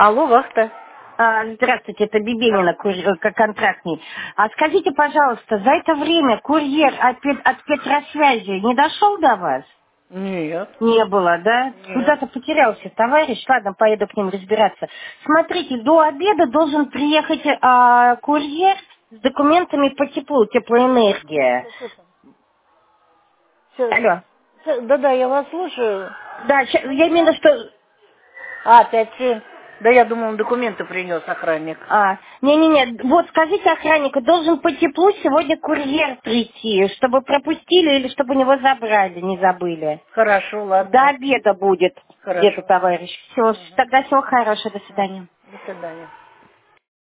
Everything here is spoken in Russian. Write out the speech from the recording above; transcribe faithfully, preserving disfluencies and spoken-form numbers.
Алло, вахта. А, здравствуйте, это Бибенина, курьер, как контрактный. А скажите, пожалуйста, за это время курьер от, Пет- от Петросвязи не дошел до вас? Нет, Не было, да? нет. Куда-то потерялся товарищ. Ладно, поеду к ним разбираться. Смотрите, до обеда должен приехать а, курьер с документами по теплу, теплоэнергия. Алло. Да-да, я вас слушаю. Да, ща- я имею в виду, что... А, пять семь. Да я думал, он документы принес охранник. А, не-не-не, вот скажите охраннику, должен по теплу сегодня курьер прийти, чтобы пропустили или чтобы него забрали, не забыли. Хорошо, До ладно. обеда будет где-то Хорошо. товарищ. Все, Мгм. тогда всего хорошего, до свидания. До свидания.